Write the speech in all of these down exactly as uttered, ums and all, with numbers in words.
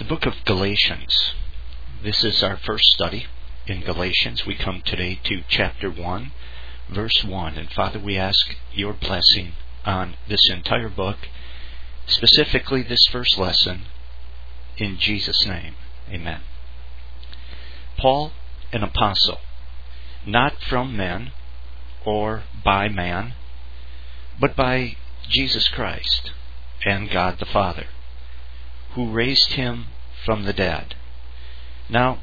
book of Galatians. This is our first study in Galatians. We come today to chapter one, verse one. And Father, we ask your blessing on this entire book, specifically this first lesson, in Jesus' name. Amen. Paul, an apostle, not from men or by man, but by Jesus Christ and God the Father, who raised him from the dead. Now,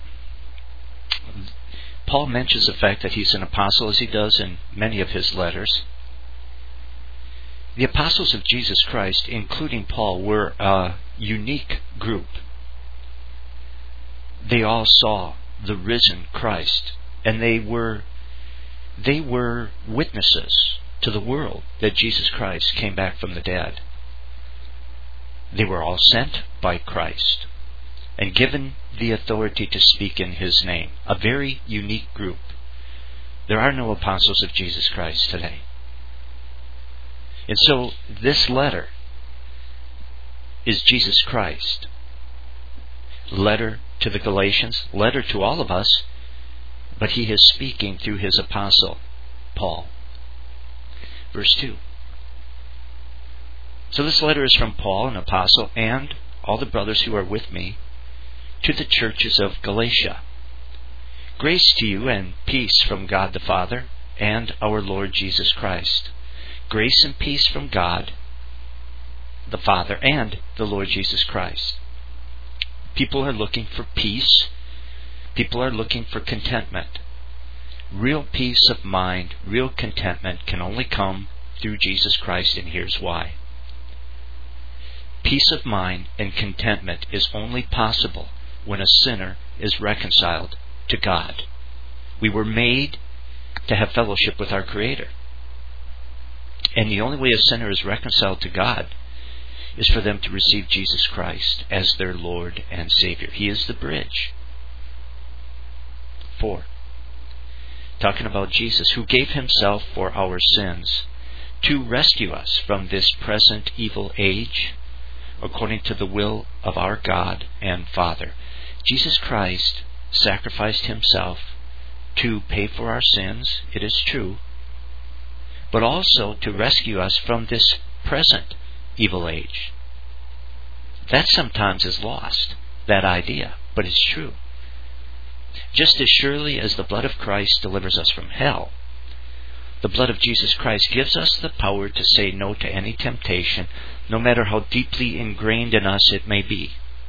Paul mentions the fact that he's an apostle, as he does in many of his letters. The apostles of Jesus Christ, including Paul, were a unique group. They all saw the risen Christ, and they were they were witnesses to the world that Jesus Christ came back from the dead. They were all sent by Christ and given the authority to speak in His name. A very unique group. There are no apostles of Jesus Christ today. And so this letter is Jesus Christ. Letter to the Galatians, letter to all of us, but he is speaking through his apostle, Paul. Verse two. So this letter is from Paul, an apostle, and all the brothers who are with me, to the churches of Galatia. Grace to you and peace from God the Father and our Lord Jesus Christ. Grace and peace from God the Father and the Lord Jesus Christ. People are looking for peace. People are looking for contentment. Real peace of mind, real contentment can only come through Jesus Christ, and here's why. Peace of mind and contentment is only possible when a sinner is reconciled to God. We were made to have fellowship with our Creator. And the only way a sinner is reconciled to God is for them to receive Jesus Christ as their Lord and Savior. He is the bridge. Four. Talking about Jesus, who gave Himself for our sins to rescue us from this present evil age, according to the will of our God and Father. Jesus Christ sacrificed Himself to pay for our sins, it is true, but also to rescue us from this present evil age. That sometimes is lost, that idea, but it's true. Just as surely as the blood of Christ delivers us from hell, the blood of Jesus Christ gives us the power to say no to any temptation, no matter how deeply ingrained in us it may be.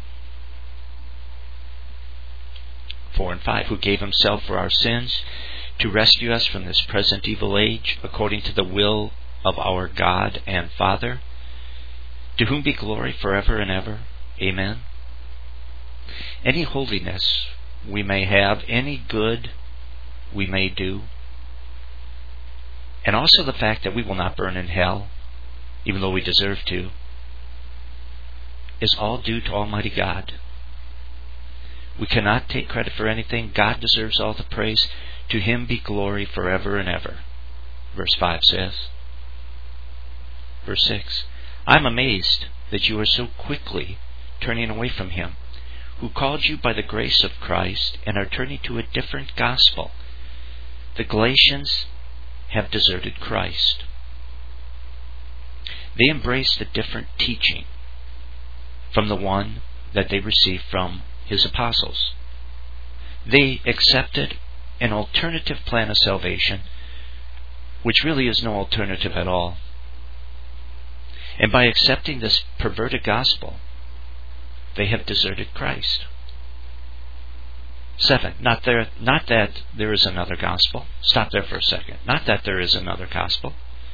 Four and five, who gave Himself for our sins to rescue us from this present evil age, according to the will of our God and Father, to whom be glory forever and ever. Amen. Any holiness we may have, any good we may do, and also the fact that we will not burn in hell, even though we deserve to, is all due to Almighty God. We cannot take credit for anything. God deserves all the praise. To Him be glory forever and ever. Verse five says. Verse six. I'm amazed that you are so quickly turning away from Him, who called you by the grace of Christ and are turning to a different gospel. The Galatians have deserted Christ. They embraced a different teaching from the one that they received from His apostles. They accepted an alternative plan of salvation, which really is no alternative at all. And by accepting this perverted gospel, they have deserted Christ. Seven, not there, not that there is another gospel. Stop there for a second. Not that there is another gospel.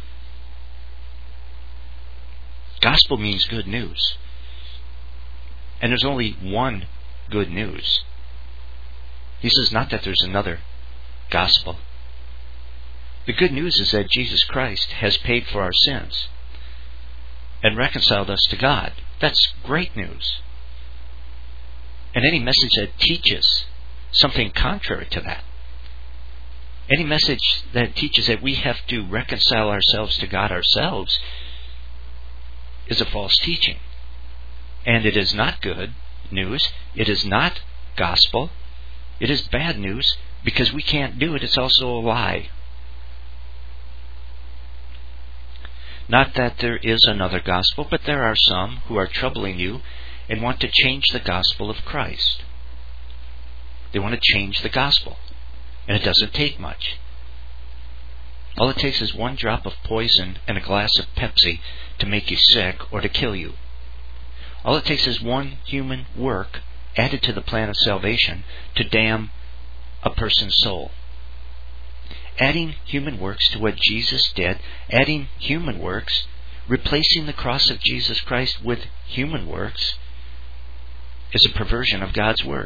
Gospel means good news. And there's only one good news. He says not that there's another gospel. The good news is that Jesus Christ has paid for our sins and reconciled us to God. That's great news. And any message that teaches something contrary to that, any message that teaches that we have to reconcile ourselves to God ourselves, is a false teaching. And it is not good. news. It is not gospel. It is bad news because we can't do it. It's also a lie. Not that there is another gospel, but there are some who are troubling you and want to change the gospel of Christ. They want to change the gospel. And it doesn't take much. All it takes is one drop of poison and a glass of Pepsi to make you sick or to kill you. All it takes is one human work added to the plan of salvation to damn a person's soul. Adding human works to what Jesus did, adding human works, replacing the cross of Jesus Christ with human works, is a perversion of God's Word.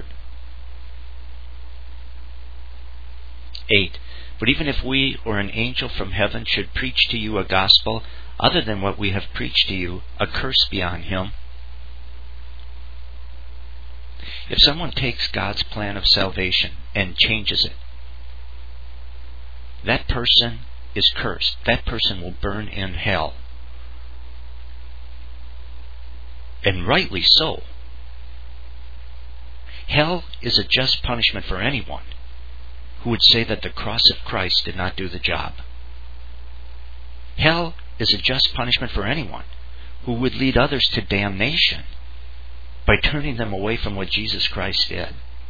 eight. But even if we or an angel from heaven should preach to you a gospel other than what we have preached to you, a curse be on him. If someone takes God's plan of salvation and changes it, that person is cursed. That person will burn in hell. And rightly so. Hell is a just punishment for anyone who would say that the cross of Christ did not do the job. Hell is a just punishment for anyone who would lead others to damnation by turning them away from what Jesus Christ did.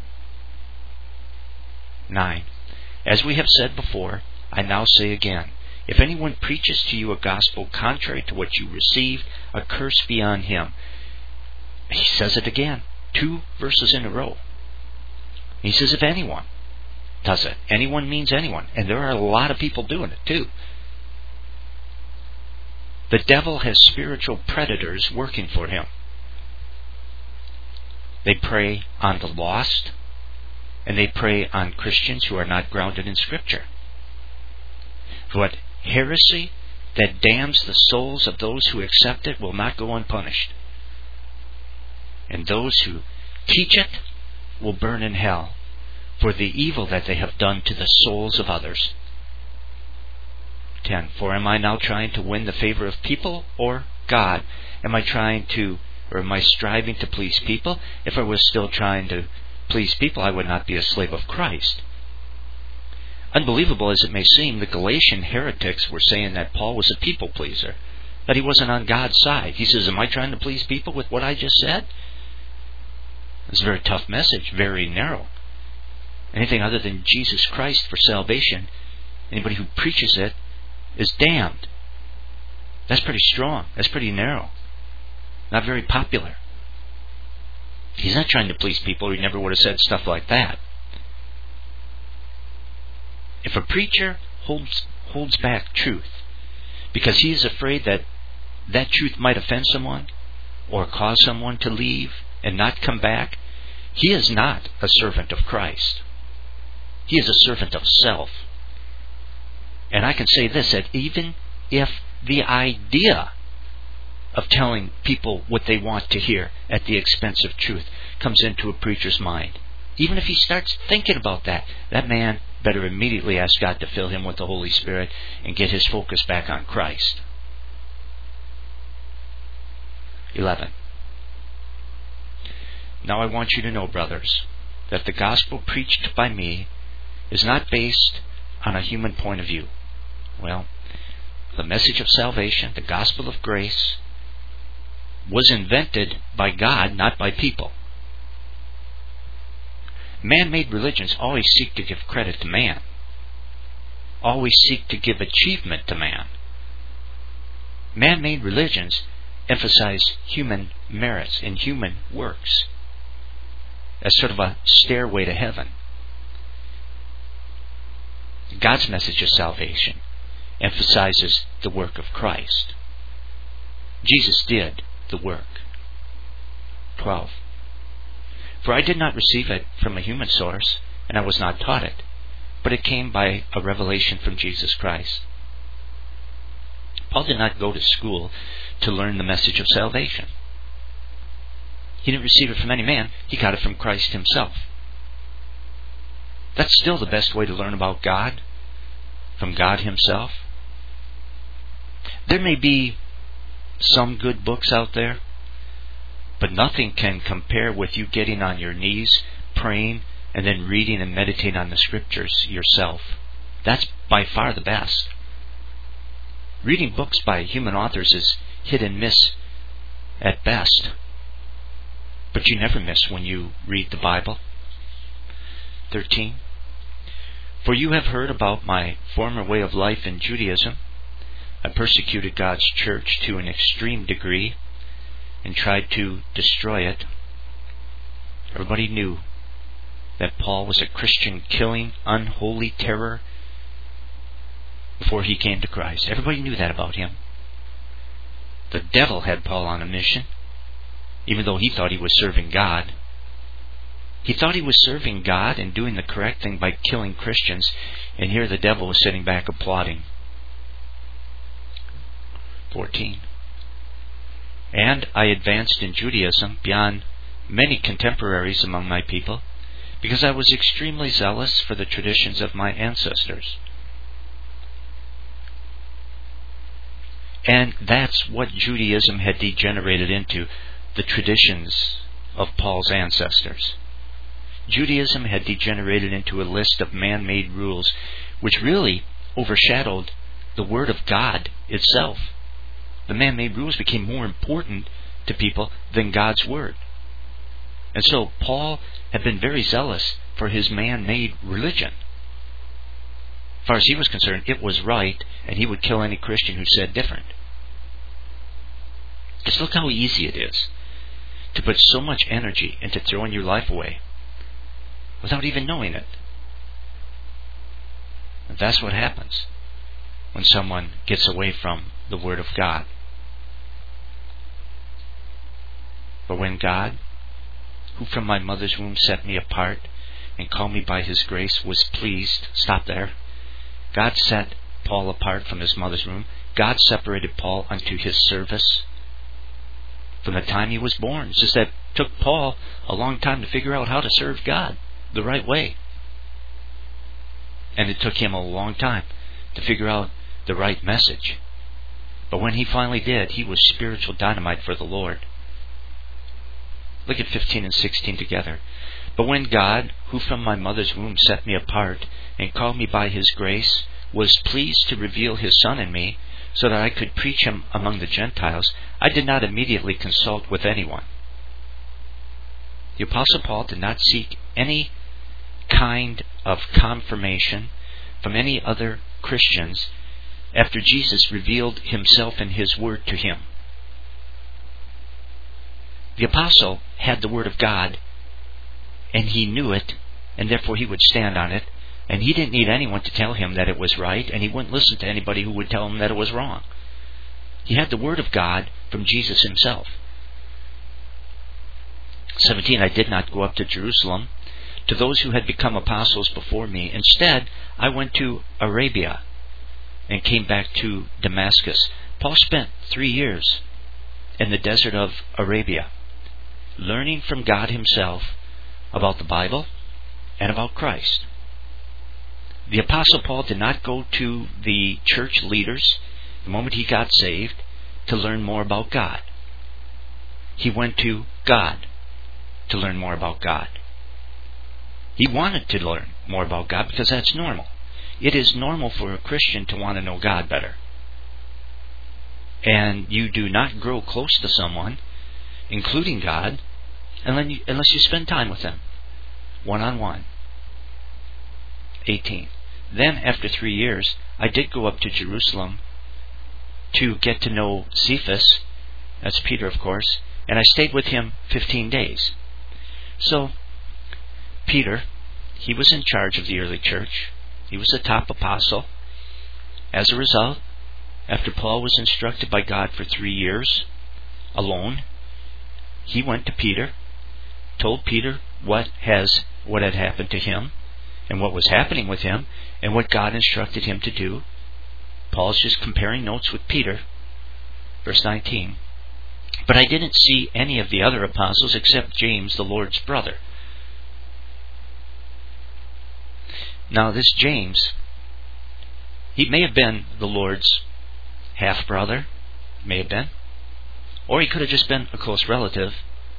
nine. As we have said before, I now say again, if anyone preaches to you a gospel contrary to what you received, a curse be on him. He says it again, two verses in a row. He says if anyone does it. Anyone means anyone. And there are a lot of people doing it too. The devil has spiritual predators working for him. They prey on the lost, and they prey on Christians who are not grounded in Scripture. What heresy that damns the souls of those who accept it will not go unpunished. And those who teach it will burn in hell for the evil that they have done to the souls of others. ten. For am I now trying to win the favor of people or God? Am I trying to, or am I striving to please people? If I was still trying to please people, I would not be a slave of Christ. Unbelievable as it may seem, the Galatian heretics were saying that Paul was a people pleaser, that he wasn't on God's side. He says, am I trying to please people with what I just said? It's a very tough message, very narrow. Anything other than Jesus Christ for salvation, anybody who preaches it is damned. That's pretty strong. That's pretty narrow. Not very popular. He's not trying to please people, or he never would have said stuff like that. If a preacher holds holds back truth because he is afraid that that truth might offend someone or cause someone to leave and not come back, he is not a servant of Christ. He is a servant of self. And I can say this, that even if the idea of telling people what they want to hear at the expense of truth comes into a preacher's mind, even if he starts thinking about that, that man better immediately ask God to fill him with the Holy Spirit and get his focus back on Christ. eleven. Now I want you to know, brothers, that the gospel preached by me is not based on a human point of view. Well, the message of salvation, the gospel of grace, was invented by God, not by people. Man-made religions always seek to give credit to man, always seek to give achievement to man. Man-made religions emphasize human merits and human works as sort of a stairway to heaven. God's message of salvation emphasizes the work of Christ. Jesus did the work. twelve. For I did not receive it from a human source, and I was not taught it, but it came by a revelation from Jesus Christ. Paul did not go to school to learn the message of salvation. He didn't receive it from any man. He got it from Christ himself. That's still the best way to learn about God, from God himself. There may be some good books out there, But nothing can compare with you getting on your knees, praying, and then reading and meditating on the Scriptures yourself. That's by far the best. Reading books by human authors is hit and miss at best. But you never miss when you read the Bible. thirteen. For you have heard about my former way of life in Judaism. I persecuted God's church to an extreme degree and tried to destroy it. Everybody knew that Paul was a Christian killing, unholy terror before he came to Christ. Everybody knew that about him. The devil had Paul on a mission, even though he thought he was serving God. He thought he was serving God and doing the correct thing by killing Christians, and here the devil was sitting back applauding. fourteen. And I advanced in Judaism beyond many contemporaries among my people, because I was extremely zealous for the traditions of my ancestors. And that's what Judaism had degenerated into, the traditions of Paul's ancestors. Judaism had degenerated into a list of man-made rules, which really overshadowed the Word of God itself. The man-made rules became more important to people than God's Word. And so Paul had been very zealous for his man-made religion. As far as he was concerned, it was right, and he would kill any Christian who said different. Just look how easy it is to put so much energy into throwing your life away without even knowing it. And that's what happens when someone gets away from the Word of God. But when God, who from my mother's womb set me apart and called me by His grace, was pleased, stop there. God set Paul apart from his mother's womb. God separated Paul unto His service from the time he was born. It's just that it took Paul a long time to figure out how to serve God the right way. And it took him a long time to figure out the right message. But when he finally did, he was spiritual dynamite for the Lord. Look at fifteen and sixteen together. But when God, who from my mother's womb set me apart and called me by His grace, was pleased to reveal His Son in me, so that I could preach Him among the Gentiles, I did not immediately consult with anyone. The Apostle Paul did not seek any kind of confirmation from any other Christians after Jesus revealed Himself and His Word to him. The Apostle had the Word of God, and he knew it, and therefore he would stand on it, and he didn't need anyone to tell him that it was right, and he wouldn't listen to anybody who would tell him that it was wrong. He had the Word of God from Jesus Himself. seventeen. I did not go up to Jerusalem to those who had become apostles before me. Instead, I went to Arabia and came back to Damascus. Paul spent three years in the desert of Arabia, learning from God Himself about the Bible and about Christ. The Apostle Paul did not go to the church leaders the moment he got saved to learn more about God. He went to God to learn more about God. He wanted to learn more about God because that's normal. It is normal for a Christian to want to know God better. And you do not grow close to someone, including God, unless you spend time with them, one-on-one. eighteen. Then, after three years, I did go up to Jerusalem to get to know Cephas, that's Peter, of course, and I stayed with him fifteen days. So, Peter, he was in charge of the early church. He was the top apostle. As a result, after Paul was instructed by God for three years alone, he went to Peter, told Peter what has what had happened to him and what was happening with him and what God instructed him to do. Paul's just comparing notes with Peter. Verse nineteen. But I didn't see any of the other apostles except James, the Lord's brother. Now this James, he may have been the Lord's half-brother, may have been, or he could have just been a close relative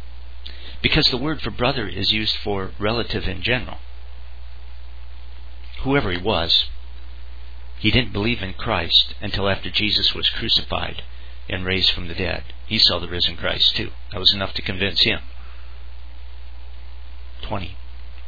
Because the word for brother is used for relative in general. Whoever he was, he didn't believe in Christ until after Jesus was crucified and raised from the dead. He saw the risen Christ too. That was enough to convince him. twenty.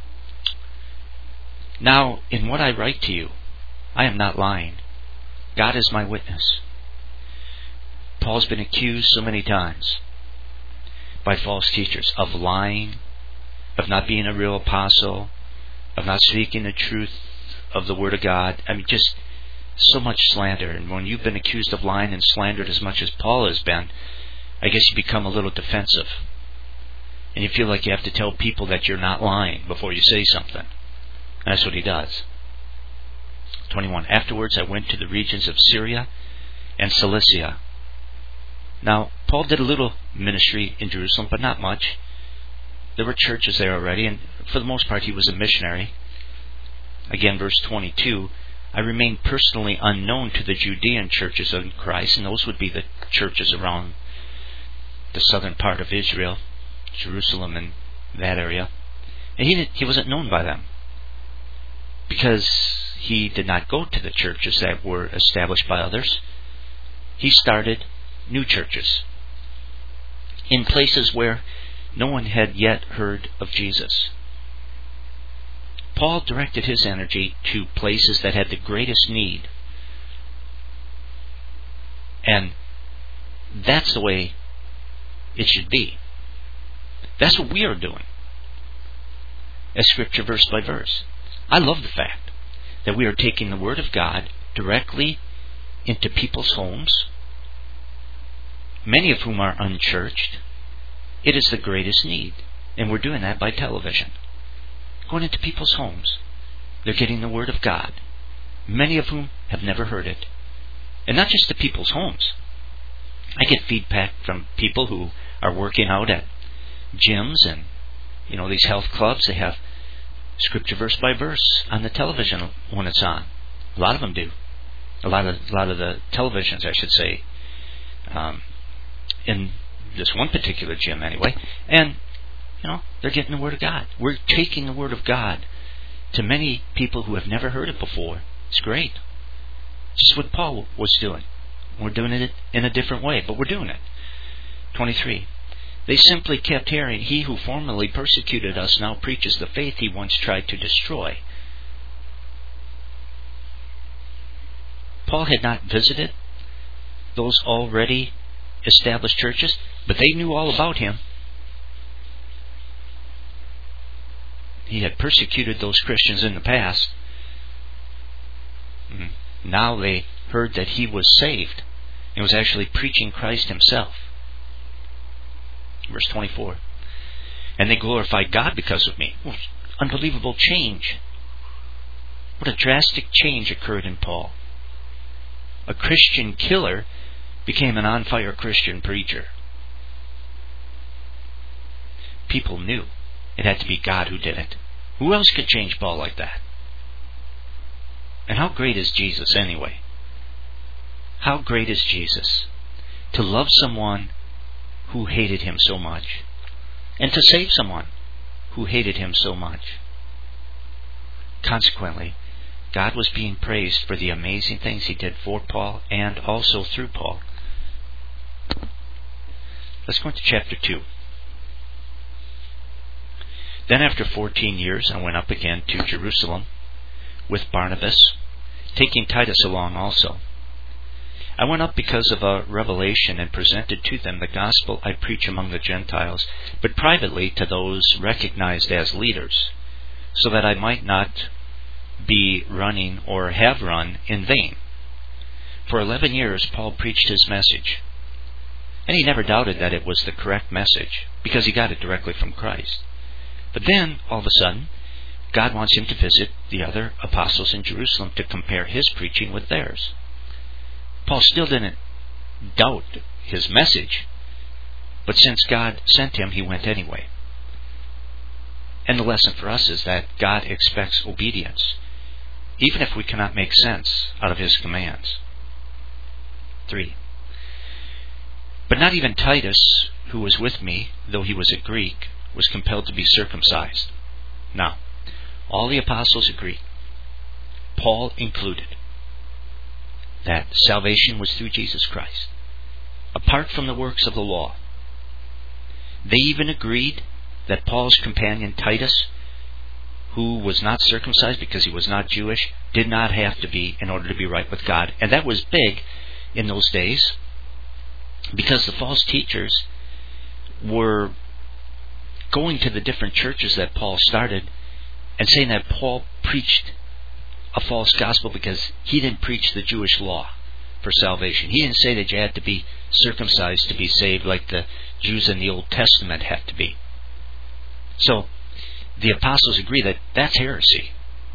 Now, in what I write to you, I am not lying. God is my witness. Paul's been accused so many times by false teachers of lying, of not being a real apostle, of not speaking the truth of the Word of God. I mean, just so much slander. And when you've been accused of lying and slandered as much as Paul has been, I guess you become a little defensive. And you feel like you have to tell people that you're not lying before you say something. And that's what he does. twenty-one. Afterwards I went to the regions of Syria and Cilicia. Now, Paul did a little ministry in Jerusalem, but not much. There were churches there already, and for the most part he was a missionary. Again, verse twenty-two, I remained personally unknown to the Judean churches of Christ, and those would be the churches around the southern part of Israel, Jerusalem and that area. And he, didn't, he wasn't known by them, because he did not go to the churches that were established by others. He started new churches in places where no one had yet heard of Jesus. Paul directed his energy to places that had the greatest need. And that's the way it should be. That's what we are doing as Scripture verse by verse. I love the fact that we are taking the Word of God directly into people's homes, many of whom are unchurched. It is the greatest need. And we're doing that by television. Going into people's homes. They're getting the Word of God, many of whom have never heard it. And not just to people's homes. I get feedback from people who are working out at gyms and, you know, these health clubs. They have Scripture verse by verse on the television when it's on. A lot of them do. A lot of a lot of the televisions, I should say, um, in this one particular gym anyway. And, you know, they're getting the Word of God. We're taking the Word of God to many people who have never heard it before. It's great. It's just what Paul was doing. We're doing it in a different way, but we're doing it. twenty-three. They simply kept hearing, he who formerly persecuted us now preaches the faith he once tried to destroy. Paul had not visited those already established churches, but they knew all about him. He had persecuted those Christians in the past. Now they heard that he was saved and was actually preaching Christ himself. Verse twenty-four. And they glorified God because of me. Well, unbelievable change. What a drastic change occurred in Paul. A Christian killer became an on-fire Christian preacher. People knew it had to be God who did it. Who else could change Paul like that? And how great is Jesus anyway? How great is Jesus to love someone who hated him so much, and to save someone who hated him so much. Consequently, God was being praised for the amazing things he did for Paul and also through Paul. Let's go into chapter two. Then after fourteen years I went up again to Jerusalem with Barnabas, taking Titus along also. I went up because of a revelation and presented to them the gospel I preach among the Gentiles, but privately to those recognized as leaders, so that I might not be running or have run in vain. For eleven years Paul preached his message, and he never doubted that it was the correct message, because he got it directly from Christ. But then, all of a sudden, God wants him to visit the other apostles in Jerusalem to compare his preaching with theirs. Paul still didn't doubt his message, but since God sent him, he went anyway. And the lesson for us is that God expects obedience, even if we cannot make sense out of his commands. Three. But not even Titus, who was with me, though he was a Greek, was compelled to be circumcised. Now, all the apostles agreed, Paul included, that salvation was through Jesus Christ, apart from the works of the law. They even agreed that Paul's companion Titus, who was not circumcised because he was not Jewish, did not have to be in order to be right with God. And that was big in those days, because the false teachers were going to the different churches that Paul started and saying that Paul preached a false gospel because he didn't preach the Jewish law for salvation. He didn't say that you had to be circumcised to be saved like the Jews in the Old Testament had to be. So the apostles agree that that's heresy.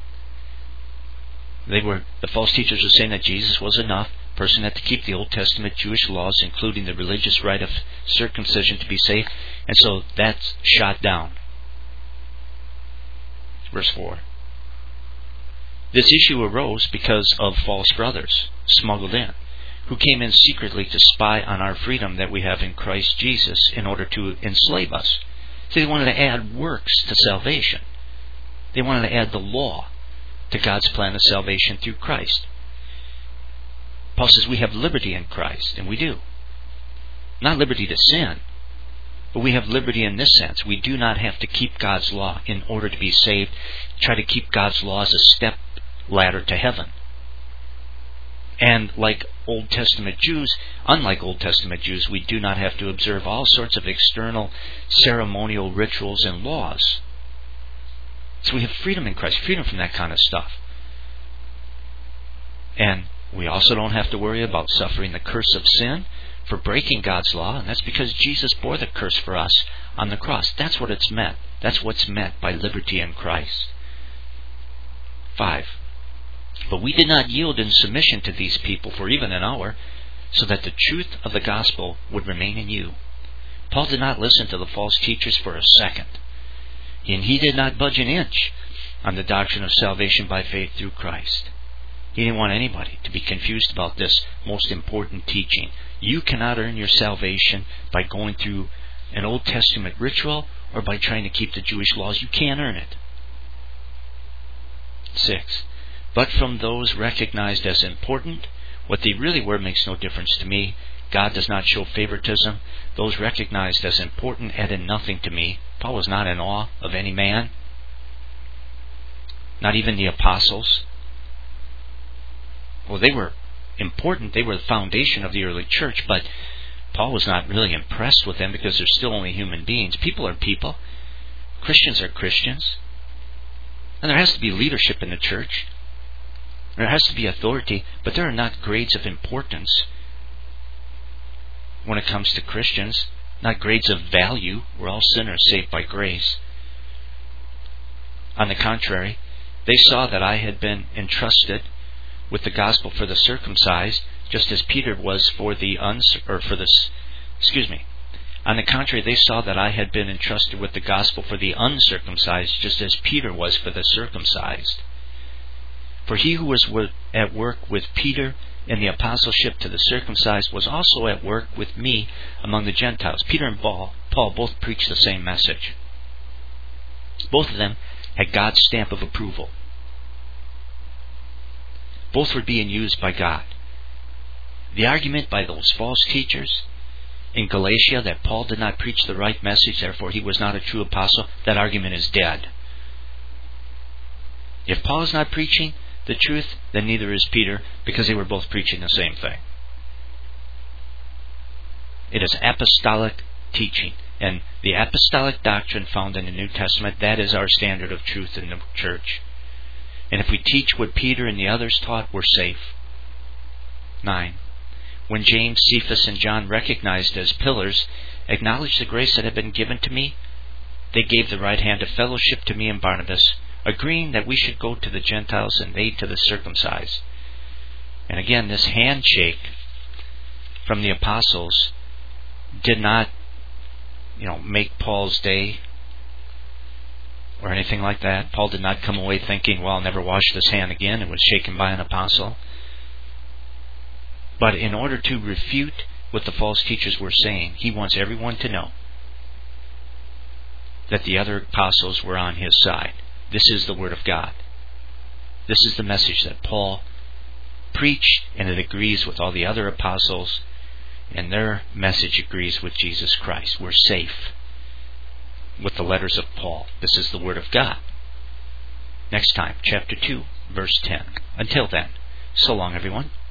They were the false teachers were saying that Jesus was enough. A person had to keep the Old Testament Jewish laws, including the religious rite of circumcision, to be saved. And so that's shot down. Verse four. This issue arose because of false brothers smuggled in, who came in secretly to spy on our freedom that we have in Christ Jesus in order to enslave us. So they wanted to add works to salvation. They wanted to add the law to God's plan of salvation through Christ. Paul says we have liberty in Christ, and we do. Not liberty to sin, but we have liberty in this sense. We do not have to keep God's law in order to be saved. Try to keep God's law as a step ladder to heaven. And like Old Testament Jews, unlike Old Testament Jews, we do not have to observe all sorts of external ceremonial rituals and laws. So we have freedom in Christ, freedom from that kind of stuff. And we also don't have to worry about suffering the curse of sin for breaking God's law, and that's because Jesus bore the curse for us on the cross. That's what it's meant. That's what's meant by liberty in Christ. Five. But we did not yield in submission to these people for even an hour, so that the truth of the gospel would remain in you. Paul did not listen to the false teachers for a second, and he did not budge an inch on the doctrine of salvation by faith through Christ. He didn't want anybody to be confused about this most important teaching. You cannot earn your salvation by going through an Old Testament ritual or by trying to keep the Jewish laws. You can't earn it. Six. But from those recognized as important, what they really were makes no difference to me. God does not show favoritism. Those recognized as important added nothing to me. Paul was not in awe of any man, not even the apostles. Well, they were important. They were the foundation of the early church, but Paul was not really impressed with them because they're still only human beings. People are people. Christians are Christians. And there has to be leadership in the church. There has to be authority, but there are not grades of importance when it comes to Christians, not grades of value. We're all sinners saved by grace. On the contrary, they saw that I had been entrusted with the gospel for the circumcised, just as Peter was for the uns or for the excuse me. On the contrary, they saw that I had been entrusted with the gospel for the uncircumcised, just as Peter was for the circumcised. For he who was at work with Peter in the apostleship to the circumcised was also at work with me among the Gentiles. Peter and Paul, Paul both preached the same message. Both of them had God's stamp of approval. Both were being used by God. The argument by those false teachers in Galatia that Paul did not preach the right message, therefore he was not a true apostle, that argument is dead. If Paul is not preaching the truth, then neither is Peter, because they were both preaching the same thing. It is apostolic teaching, and the apostolic doctrine found in the New Testament, that is our standard of truth in the church. And if we teach what Peter and the others taught, we're safe. Nine. When James, Cephas, and John, recognized as pillars, acknowledged the grace that had been given to me, they gave the right hand of fellowship to me and Barnabas, agreeing that we should go to the Gentiles and they to the circumcised. And again, this handshake from the apostles did not, you know, make Paul's day or anything like that. Paul did not come away thinking, well, I'll never wash this hand again, and was shaken by an apostle. But in order to refute what the false teachers were saying, he wants everyone to know that the other apostles were on his side. This is the Word of God. This is the message that Paul preached, and it agrees with all the other apostles, and their message agrees with Jesus Christ. We're safe with the letters of Paul. This is the Word of God. Next time, chapter two, verse ten. Until then, so long, everyone.